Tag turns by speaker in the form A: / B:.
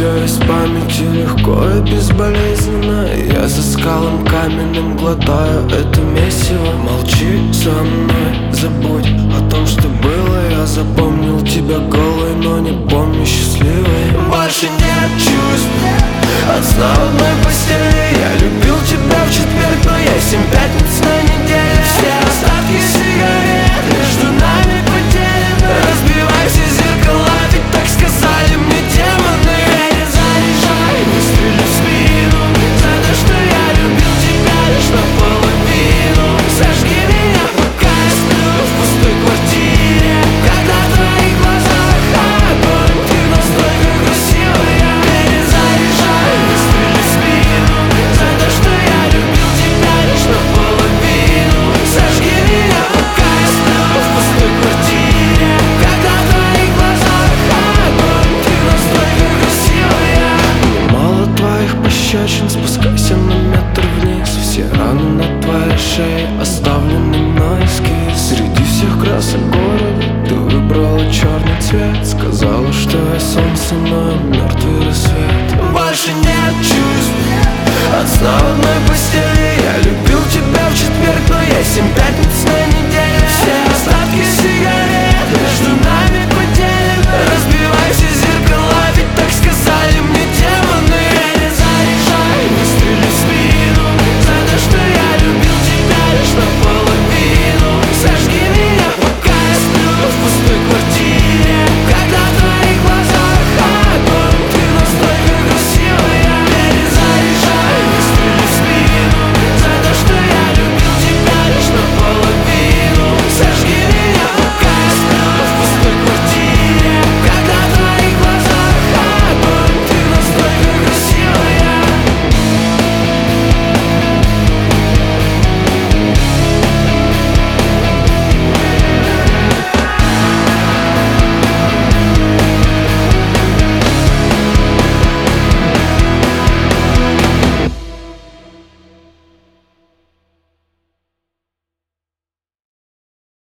A: все из памяти легко и безболезненно. Я за скалом каменным глотаю это месиво. Молчи со мной, забудь о том, что было. Я запомнил тебя голой, но не помню счастливой. Больше нет чувств от сна в одной постели. Я любил тебя в четверг, но есть 7 пятниц на неделе. Все остатки сигарет между нами потеряны. Разбивай все зеркала, ведь так сказали мне демоны. Перезаряжай, выстрели в спину за то, что я любил тебя лишь наполовину. Сожги меня, пока я сплю в пустой квартире. Когда в твоих глазах огонь, ты настолько красивая. Перезаряжай, выстрели в спину за то, что я любил тебя лишь наполовину. Сожги меня, пока я сплю в пустой квартире. Когда в твоих глазах огонь, ты настолько красивая. Мало твоих пощечин, спускайся на метр вниз. Все раны на твоей шее оставлены мной эскиз. Среди всех красок города ты выбрала черный цвет. Сказала, что я солнце, но я мертвый рассвет. Больше нет чувств от сна в одной постели. Я любил тебя в четверг, но есть 7 пятниц на неделе.